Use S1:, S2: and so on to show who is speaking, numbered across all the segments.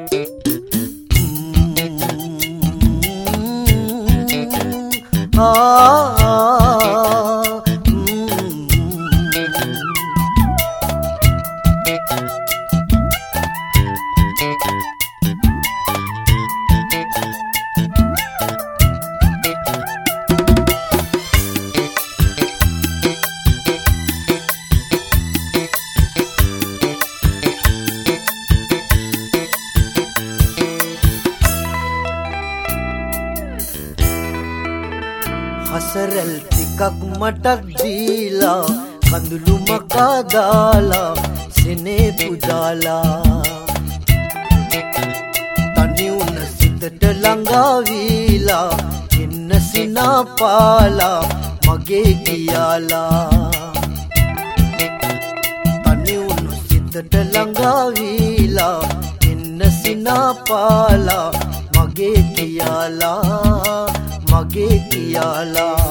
S1: හසරල් ටිකක් මටත් දීලා කඳුළු මකා දාලා සෙනේ පුදාලා තනි වුණ සිතට ළඟා වීලා එන්න සිනා පාලා මගේ කියාලා තනි වුණ සිතට ළඟා වීලා එන්න සිනා පාලා මගේ කියාලා මගේ කියාලා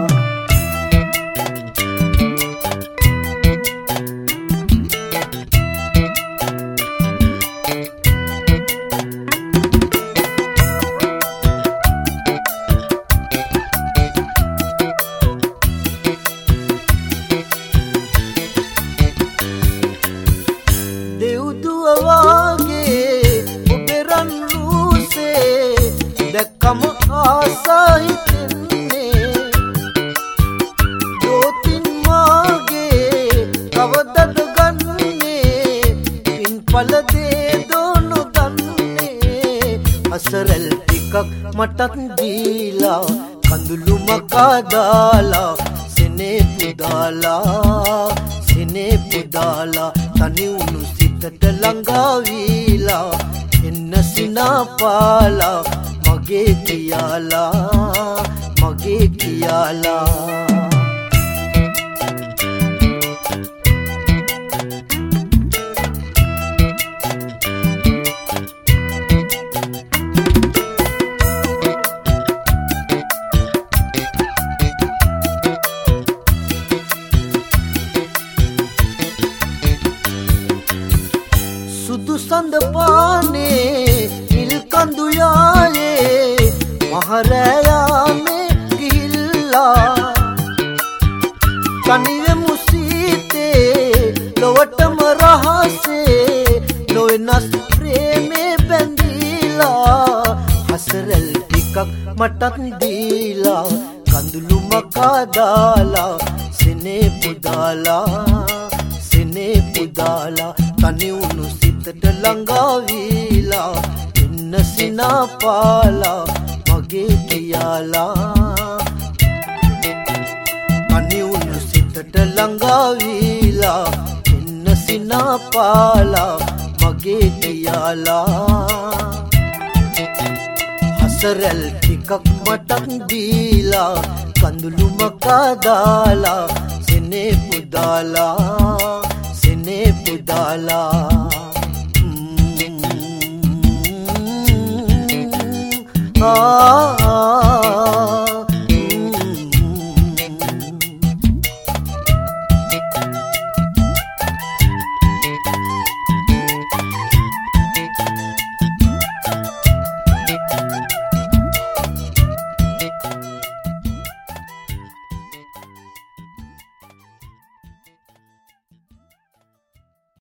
S1: දෙව්දුව වාගේ ඔබේ රන් රූසේ දැක්කම ආසයි කෙන්නේ දෝතින් මාගේ කවදද ගන්නේ පින්පල දේ දොනු ගන්නේ අසරල් ටිකක් මටත් දීලා කඳුළු මකා දාලා සෙනේ පුදාලා තනි වුණු සිතට ළඟා වීලා එන්න සිනා පාලා මගේ කියාලා සුදු සඳ පානේ නිල් කඳු යායේ මහරෑයාමේ ගිහිල්ලා තනිවෙමු සීතේ ලොවටම රහසේ නොවෙනස් ප්‍රේමේ බැඳීලා හසරල් ටිකක් මටත් දීලා කඳුළු මකා දාලා සෙනේ පුදාලා තනි වුණු සිතට ළඟා වීලා එන්න සිනා පාලා මගේ කියාලා තනි වුණු සිතට ළඟා වීලා එන්න සිනා පාලා මගේ කියාලා හසරල් ටිකක් මටත් දීලා කඳුළු මකා දාලා සෙනේ පුදාලා